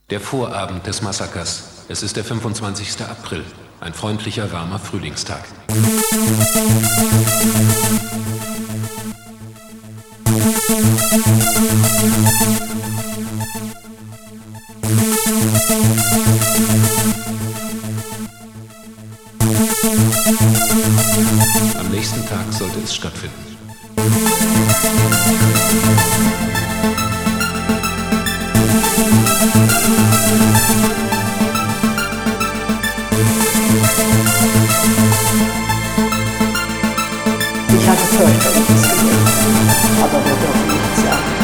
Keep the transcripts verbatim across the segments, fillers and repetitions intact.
Der Vorabend des Massakers. Es ist der fünfundzwanzigster April. Ein freundlicher, warmer Frühlingstag. Am nächsten Tag sollte es stattfinden. Ich hatte fürchterliches gesehen, aber wir dürfen nichts sagen.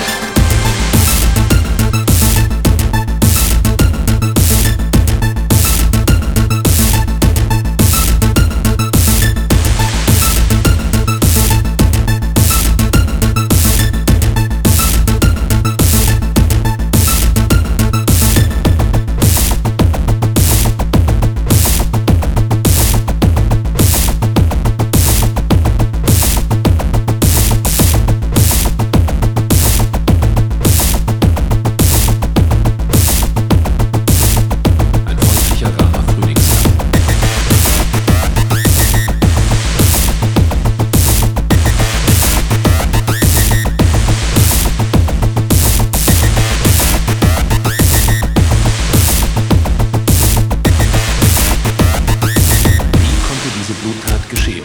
Bluttat geschehen.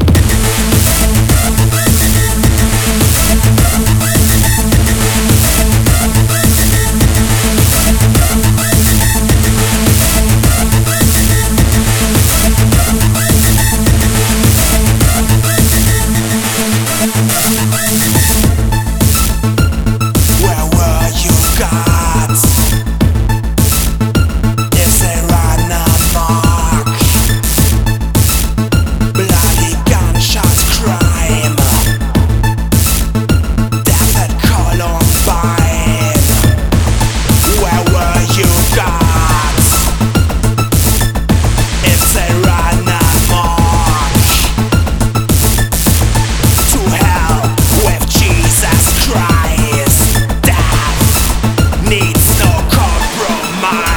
Where were you gods? Is there an mark? Bloody gunshot crime. Death at Columbine. Where were you gods? Is there an mark? To hell with Jesus Christ. Death needs no compromise.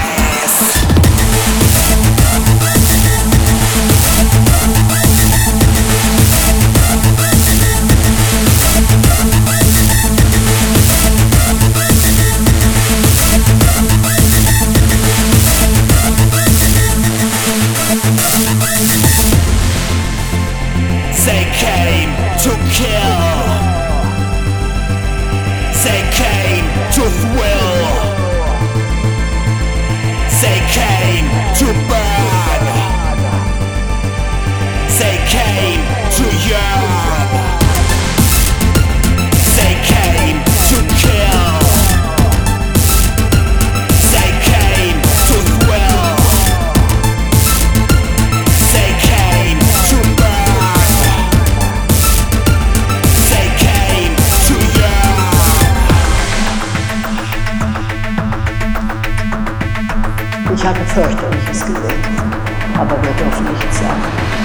They came to kill. They came to thrill. They came to burn. They came to yearn. They came to kill. They came to thrill. They came to burn. They came to yearn. Ich hatte fürchterliches gesehen, aber wir dürfen nichts sagen.